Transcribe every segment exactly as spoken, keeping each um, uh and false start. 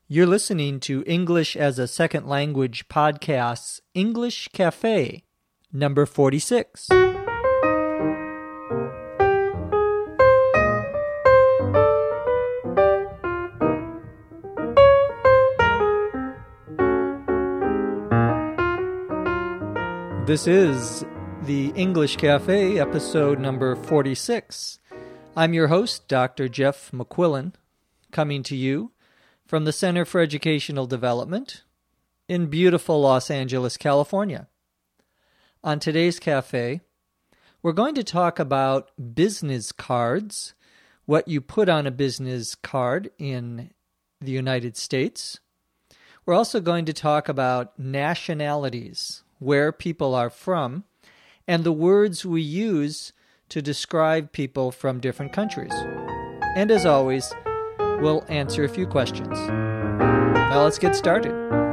You're listening to English as a Second Language Podcast's English Cafe, number forty-six. This is the English Cafe, episode number forty-six. I'm your host, Doctor Jeff McQuillan, coming to you from the Center for Educational Development in beautiful Los Angeles, California. On today's cafe, we're going to talk about business cards, what you put on a business card in the United States. We're also going to talk about nationalities, where people are from, and the words we use to describe people from different countries. And as always, we'll answer a few questions. Now let's get started.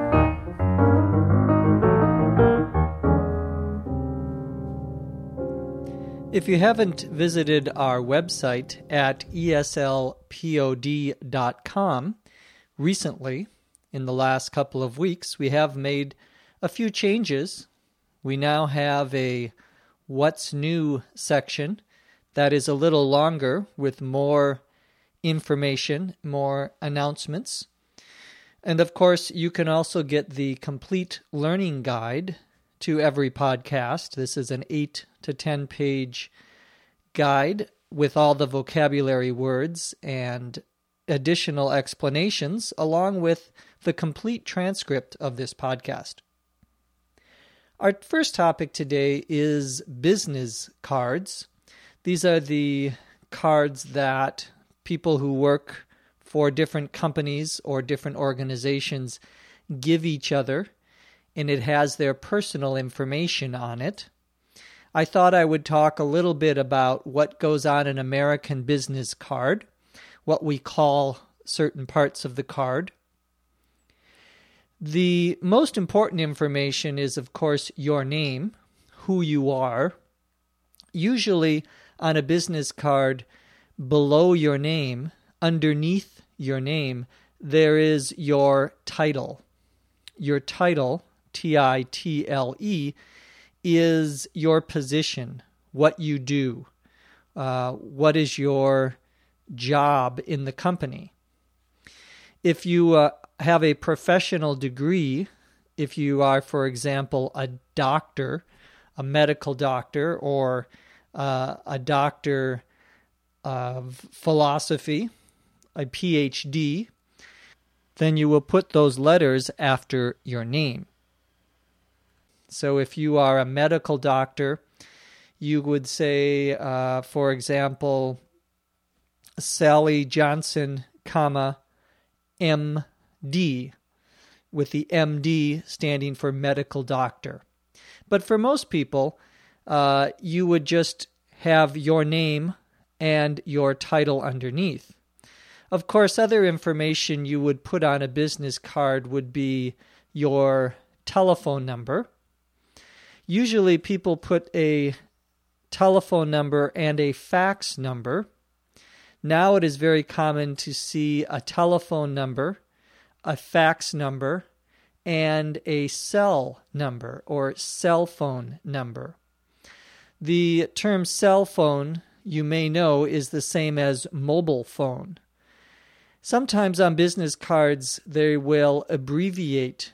If you haven't visited our website at E S L pod dot com recently, in the last couple of weeks, we have made a few changes. We now have a What's New section that is a little longer with more information, more announcements. And of course, you can also get the complete learning guide to every podcast. This is an eight to ten page guide with all the vocabulary words and additional explanations, along with the complete transcript of this podcast. Our first topic today is business cards. These are the cards that people who work for different companies or different organizations give each other, and it has their personal information on it. I thought I would talk a little bit about what goes on an American business card, what we call certain parts of the card. The most important information is, of course, your name, who you are. Usually on a business card, below your name, underneath your name, there is your title. Your title, T I T L E, is your position, what you do, uh, what is your job in the company. If you uh, have a professional degree, if you are, for example, a doctor, a medical doctor, or uh, a doctor of philosophy, a P H D, then you will put those letters after your name. So if you are a medical doctor, you would say, uh, for example, Sally Johnson, comma, M D, with the M D standing for medical doctor. But for most people, uh, you would just have your name and your title underneath. Of course, other information you would put on a business card would be your telephone number. Usually people put a telephone number and a fax number. Now it is very common to see a telephone number, a fax number, and a cell number or cell phone number. The term cell phone, you may know, is the same as mobile phone. Sometimes on business cards, they will abbreviate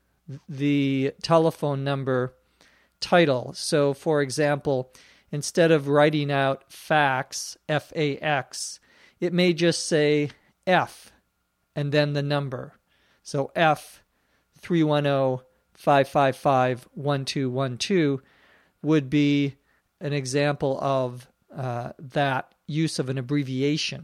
the telephone number title. So, for example, instead of writing out fax, F A X, it may just say F and then the number. So F three one zero, five five five, one two one two would be an example of uh, that use of an abbreviation.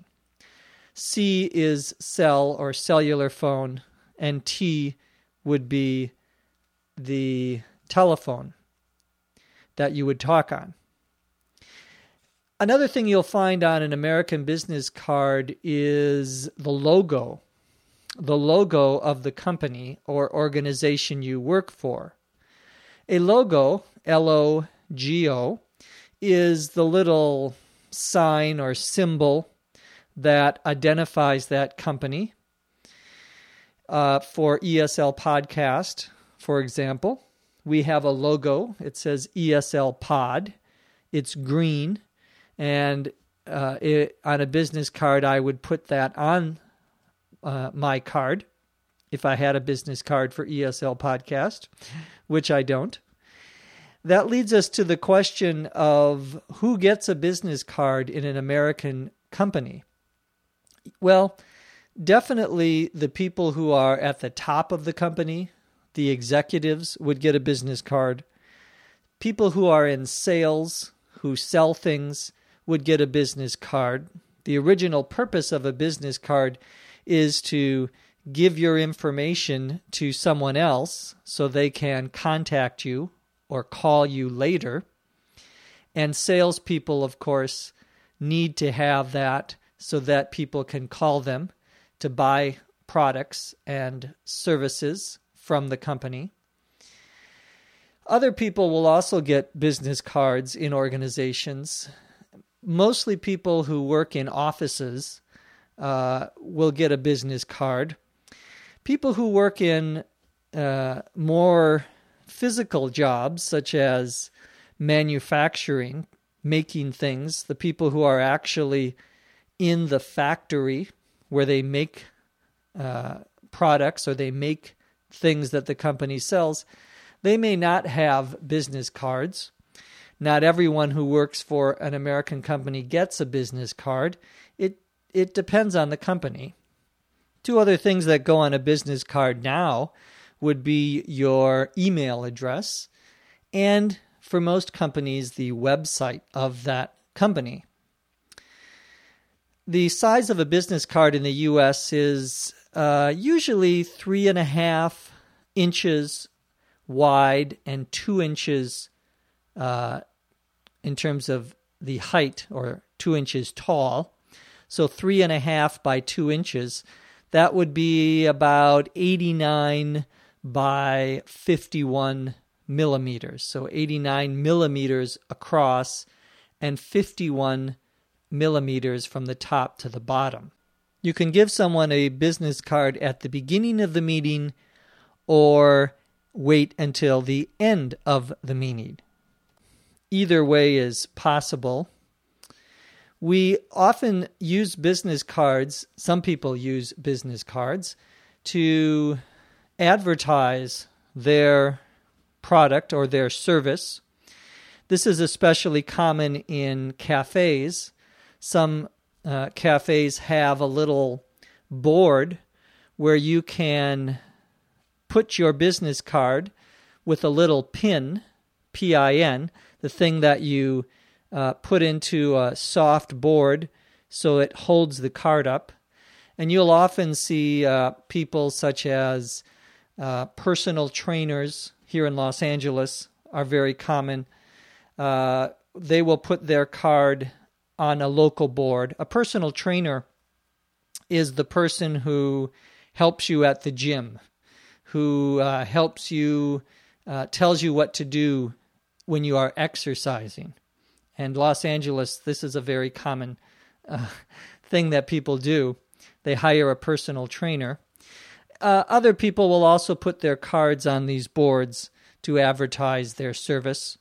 C is cell or cellular phone, and T would be the telephone that you would talk on. Another thing you'll find on an American business card is the logo, the logo of the company or organization you work for. A logo, L O G O, is the little sign or symbol that identifies that company. Uh, for E S L Podcast, for example, we have a logo. It says E S L Pod. It's green. And uh, it, on a business card, I would put that on uh, my card if I had a business card for E S L Podcast, which I don't. That leads us to the question of who gets a business card in an American company. Well, definitely the people who are at the top of the company, the executives, would get a business card. People who are in sales, who sell things, would get a business card. The original purpose of a business card is to give your information to someone else so they can contact you or call you later. And salespeople, of course, need to have that so that people can call them to buy products and services from the company. Other people will also get business cards in organizations. Mostly people who work in offices uh, will get a business card. People who work in uh, more physical jobs, such as manufacturing, making things, the people who are actually in the factory where they make uh, products or they make things that the company sells, they may not have business cards. Not everyone who works for an American company gets a business card. It it depends on the company. Two other things that go on a business card now would be your email address and, for most companies, the website of that company. The size of a business card in the U S is uh, usually three and a half inches wide and two inches uh, in terms of the height, or two inches tall. So three and a half by two inches. That would be about eighty-nine by fifty-one millimeters. So eighty-nine millimeters across and fifty-one millimeters from the top to the bottom. You can give someone a business card at the beginning of the meeting or wait until the end of the meeting. Either way is possible. We often use business cards, some people use business cards, to advertise their product or their service. This is especially common in cafes. Some uh, cafes have a little board where you can put your business card with a little pin, P I N, the thing that you uh, put into a soft board so it holds the card up. And you'll often see uh, people such as uh, personal trainers here in Los Angeles are very common. Uh, they will put their card on a local board. A personal trainer is the person who helps you at the gym, who uh, helps you, uh, tells you what to do when you are exercising. And Los Angeles, this is a very common uh, thing that people do. They hire a personal trainer. Uh, other people will also put their cards on these boards to advertise their service.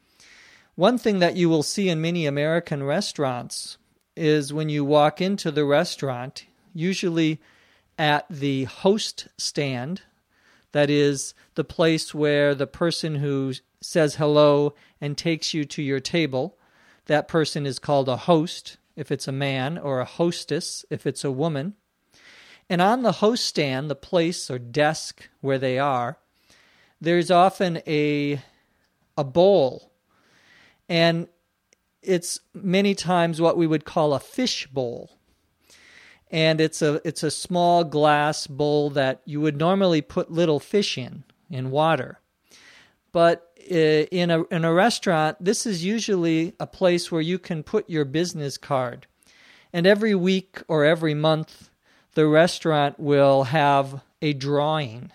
One thing that you will see in many American restaurants is when you walk into the restaurant, usually at the host stand, that is the place where the person who says hello and takes you to your table, that person is called a host if it's a man, or a hostess if it's a woman. And on the host stand, the place or desk where they are, there's often a a bowl. And it's many times what we would call a fish bowl. And it's a it's a small glass bowl that you would normally put little fish in, in water. But in a in a restaurant, this is usually a place where you can put your business card. And every week or every month, the restaurant will have a drawing,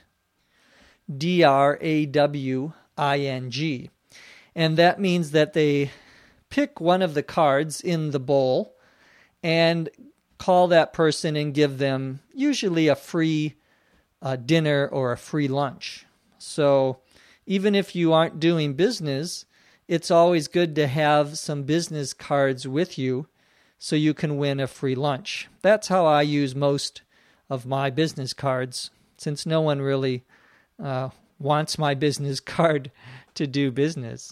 D R A W I N G. And that means that they pick one of the cards in the bowl and call that person and give them usually a free a dinner or a free lunch. So even if you aren't doing business, it's always good to have some business cards with you so you can win a free lunch. That's how I use most of my business cards, since no one really uh, wants my business card to do business.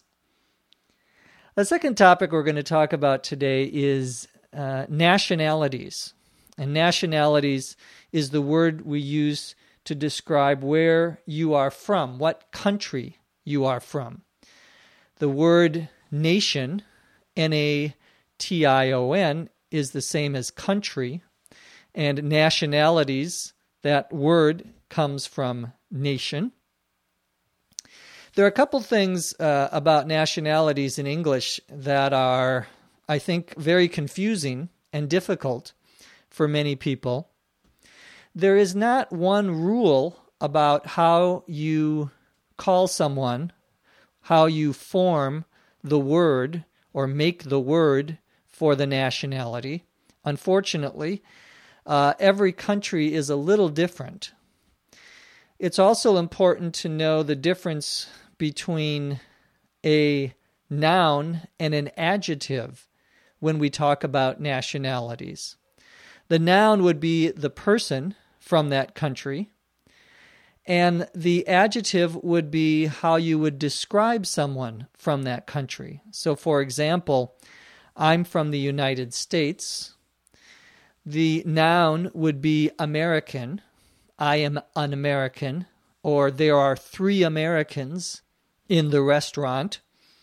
The second topic we're going to talk about today is uh, nationalities. And nationalities is the word we use to describe where you are from, what country you are from. The word nation, N A T I O N, is the same as country, and nationalities, that word comes from nation. There are a couple things uh, about nationalities in English that are, I think, very confusing and difficult for many people. There is not one rule about how you call someone, how you form the word or make the word for the nationality. Unfortunately, uh, every country is a little different. It's also important to know the difference between a noun and an adjective when we talk about nationalities. The noun would be the person from that country, and the adjective would be how you would describe someone from that country. So, for example, I'm from the United States. The noun would be American. I am an American, or there are three Americans in the restaurant.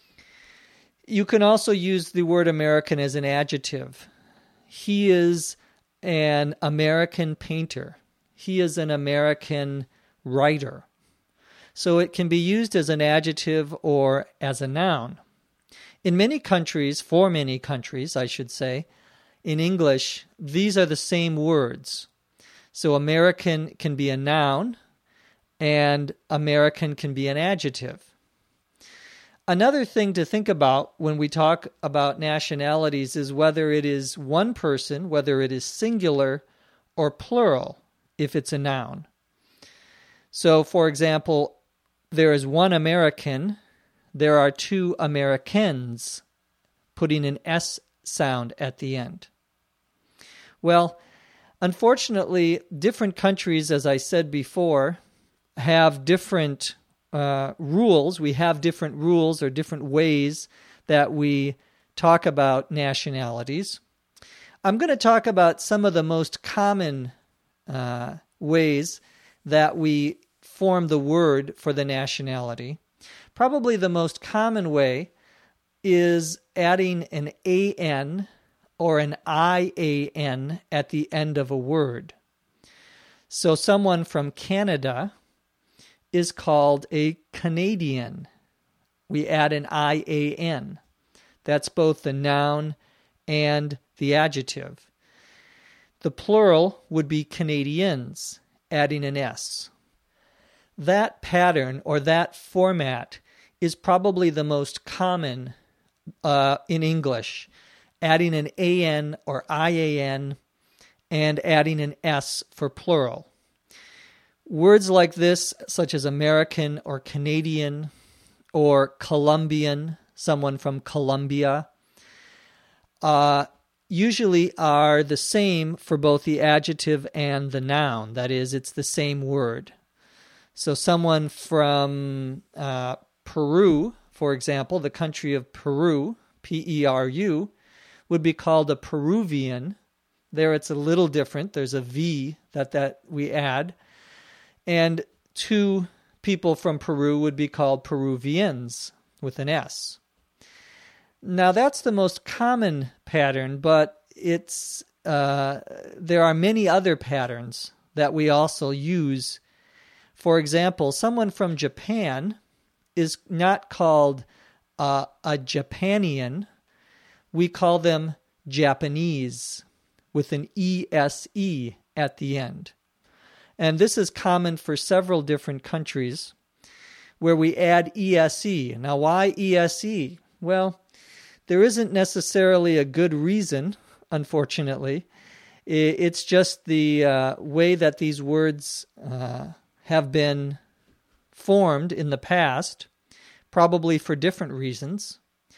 You can also use the word American as an adjective. He is an American painter. He is an American writer. So it can be used as an adjective or as a noun. In many countries, for many countries, I should say, in English, these are the same words. So American can be a noun, and American can be an adjective. Another thing to think about when we talk about nationalities is whether it is one person, whether it is singular or plural, if it's a noun. So, for example, there is one American, there are two Americans, putting an S sound at the end. Well, unfortunately, different countries, as I said before, have different uh, rules. We have different rules or different ways that we talk about nationalities. I'm going to talk about some of the most common uh, ways that we form the word for the nationality. Probably the most common way is adding an A N or an I A N at the end of a word. So someone from Canada is called a Canadian. We add an I A N. That's both the noun and the adjective. The plural would be Canadians, adding an S. That pattern or that format is probably the most common uh, in English, adding an A N or I A N and adding an S for plural. Words like this, such as American or Canadian or Colombian, someone from Colombia, uh, usually are the same for both the adjective and the noun. That is, it's the same word. So someone from uh, Peru, for example, the country of Peru, P E R U, would be called a Peruvian. There it's a little different. There's a V that, that we add. And two people from Peru would be called Peruvians with an S. Now that's the most common pattern, but it's uh, there are many other patterns that we also use. For example, someone from Japan is not called uh, a Japanian. We call them Japanese with an E S E at the end. And this is common for several different countries where we add E S E. Now, why E S E? Well, there isn't necessarily a good reason, unfortunately. It's just the uh, way that these words uh, have been formed in the past, probably for different reasons.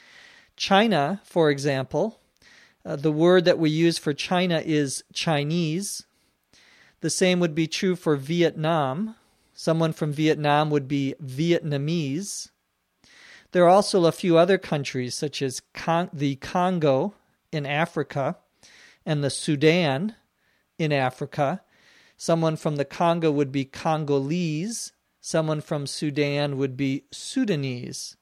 China, for example, uh, the word that we use for China is Chinese. The same would be true for Vietnam. Someone from Vietnam would be Vietnamese. There are also a few other countries, such as Con- the Congo in Africa and the Sudan in Africa. Someone from the Congo would be Congolese. Someone from Sudan would be Sudanese.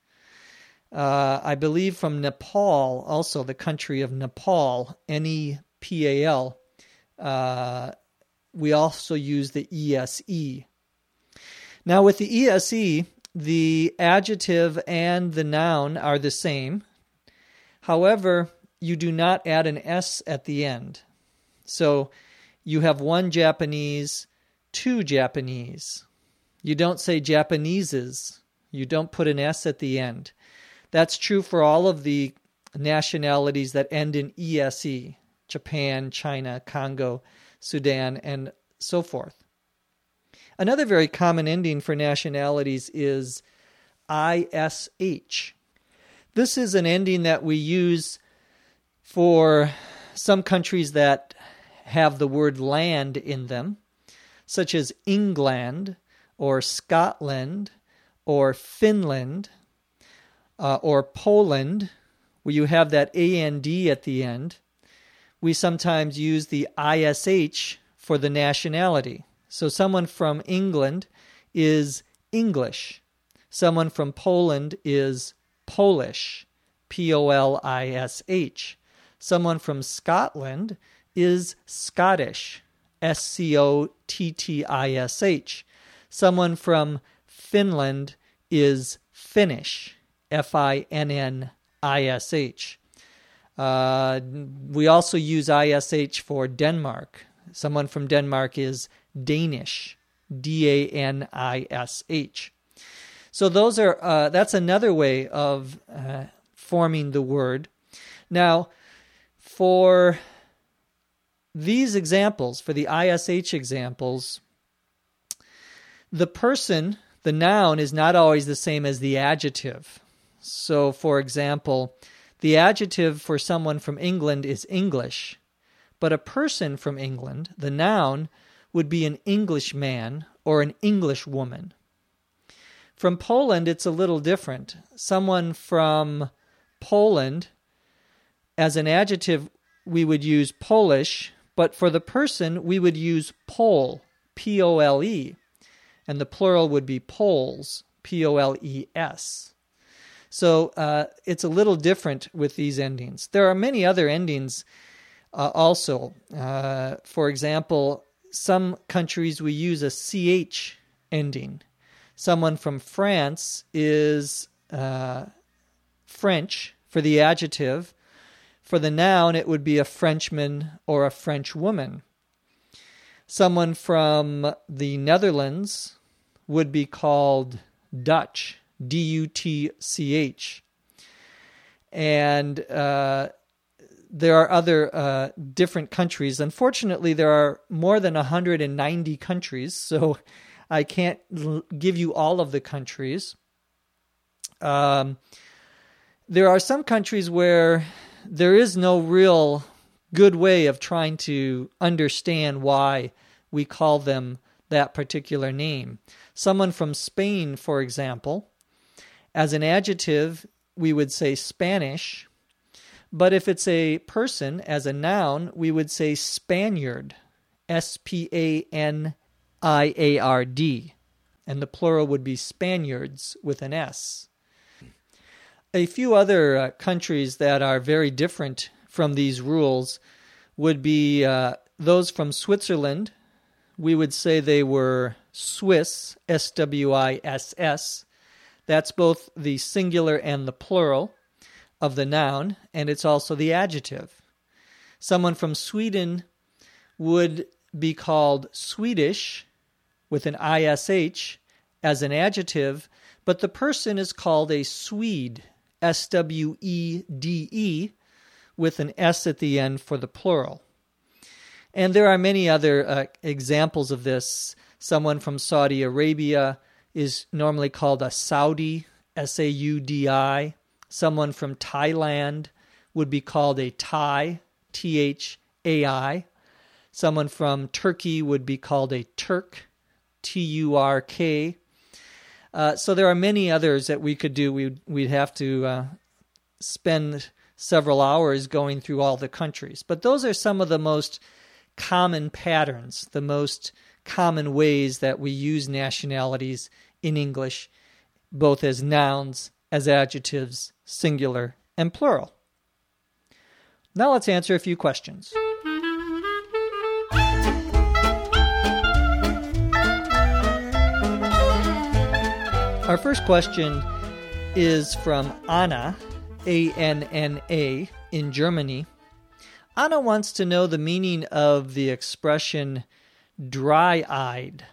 Uh, I believe from Nepal, also the country of Nepal, N E P A L, uh, we also use the E S E. Now with the E S E, the adjective and the noun are the same. However, you do not add an S at the end. So you have one Japanese, two Japanese. You don't say Japaneses. You don't put an S at the end. That's true for all of the nationalities that end in E S E. Japan, China, Congo, Sudan, and so forth. Another very common ending for nationalities is I S H. This is an ending that we use for some countries that have the word land in them, such as England or Scotland or Finland uh, or Poland, where you have that A N D at the end. We sometimes use the I S H for the nationality. So someone from England is English. Someone from Poland is Polish, P O L I S H. Someone from Scotland is Scottish, S C O T T I S H. Someone from Finland is Finnish, F I N N I S H. Uh, we also use I S H for Denmark. Someone from Denmark is Danish, D A N I S H. So those are uh, that's another way of uh, forming the word. Now, for these examples, for the I S H examples, the person, the noun, is not always the same as the adjective. So, for example, the adjective for someone from England is English, but a person from England, the noun, would be an Englishman or an Englishwoman. From Poland, it's a little different. Someone from Poland, as an adjective, we would use Polish, but for the person, we would use Pole, P O L E, and the plural would be Poles, P O L E S. So uh, it's a little different with these endings. There are many other endings uh, also. Uh, for example, some countries we use a C H ending. Someone from France is uh, French for the adjective. For the noun, it would be a Frenchman or a French woman. Someone from the Netherlands would be called Dutch, D U T C H. And uh, there are other uh, different countries. Unfortunately, there are more than one hundred ninety countries, so I can't l- give you all of the countries. Um, there are some countries where there is no real good way of trying to understand why we call them that particular name. Someone from Spain, for example, as an adjective, we would say Spanish, but if it's a person, as a noun, we would say Spaniard, S P A N I A R D, and the plural would be Spaniards with an S. A few other uh, countries that are very different from these rules would be uh, those from Switzerland. We would say they were Swiss, S W I S S. That's both the singular and the plural of the noun, and it's also the adjective. Someone from Sweden would be called Swedish with an I S H as an adjective, but the person is called a Swede, S W E D E, with an S at the end for the plural. And there are many other uh, examples of this. Someone from Saudi Arabia is normally called a Saudi, S A U D I. Someone from Thailand would be called a Thai, T H A I. Someone from Turkey would be called a Turk, T U R K. Uh, so there are many others that we could do. We'd, we'd have to uh, spend several hours going through all the countries. But those are some of the most common patterns, the most common ways that we use nationalities in English, both as nouns, as adjectives, singular, and plural. Now let's answer a few questions. Our first question is from Anna, A N N A, in Germany. Anna wants to know the meaning of the expression dry-eyed.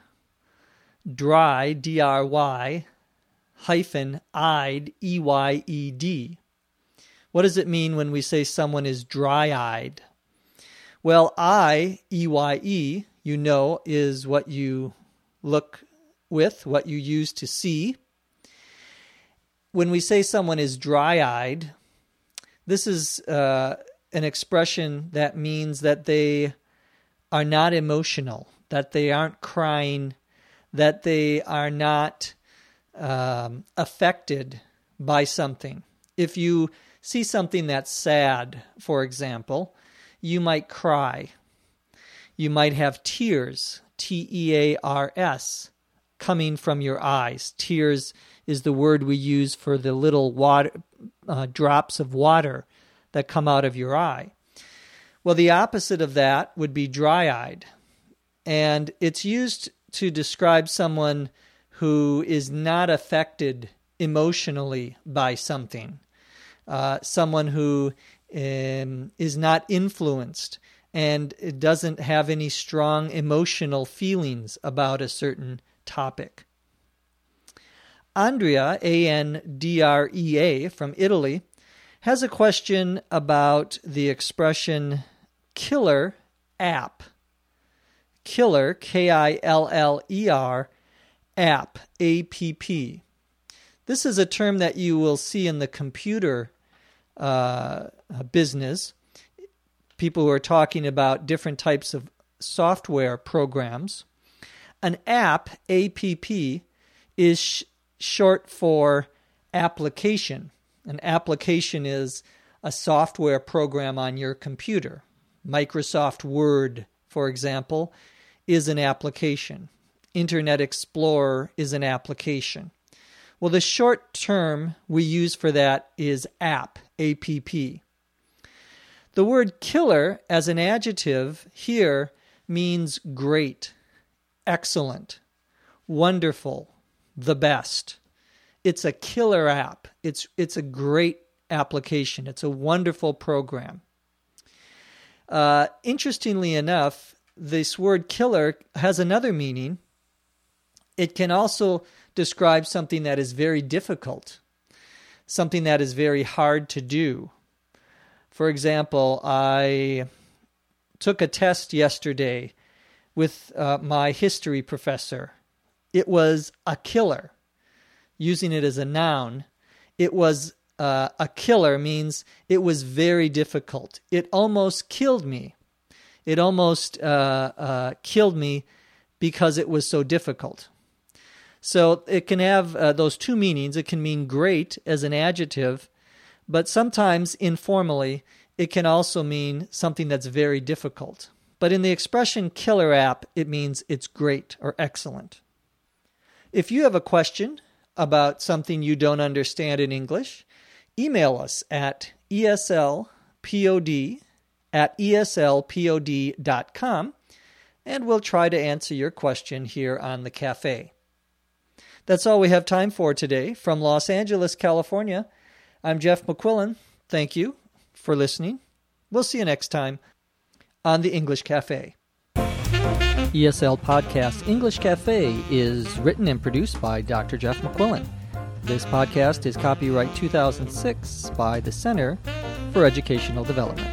Dry, D R Y, hyphen, eyed, E Y E D. What does it mean when we say someone is dry-eyed? Well, eye, E Y E, you know, is what you look with, what you use to see. When we say someone is dry-eyed, this is uh, an expression that means that they are not emotional, that they aren't crying, that they are not um, affected by something. If you see something that's sad, for example, you might cry. You might have tears, T E A R S, coming from your eyes. Tears is the word we use for the little water uh, drops of water that come out of your eye. Well, the opposite of that would be dry-eyed. And it's used to describe someone who is not affected emotionally by something. Uh, someone who um, is not influenced and doesn't have any strong emotional feelings about a certain topic. Andrea, A N D R E A, from Italy, has a question about the expression killer app. Killer, K I L L E R, app, A P P. This is a term that you will see in the computer uh, business. People who are talking about different types of software programs. An app, A P P, is sh- short for application. An application is a software program on your computer. Microsoft Word, for example, is an application. Internet Explorer is an application. Well, the short term we use for that is app, A P P. The word killer as an adjective here means great, excellent, wonderful, the best. It's a killer app. It's it's a great application. It's a wonderful program. Uh, interestingly enough, this word killer has another meaning. It can also describe something that is very difficult, something that is very hard to do. For example, I took a test yesterday with uh, my history professor. It was a killer. Using it as a noun, it was uh, a killer means it was very difficult. It almost killed me. It almost uh, uh, killed me because it was so difficult. So it can have uh, those two meanings. It can mean great as an adjective, but sometimes informally, it can also mean something that's very difficult. But in the expression killer app, it means it's great or excellent. If you have a question about something you don't understand in English, email us at eslpod at eslpod dot com, and we'll try to answer your question here on the cafe. That's all we have time for today. From Los Angeles, California, I'm Jeff McQuillan. Thank you for listening. We'll see you next time on the English Cafe. E S L Podcast English Cafe is written and produced by Doctor Jeff McQuillan. This podcast is copyright two thousand six by the Center for Educational Development.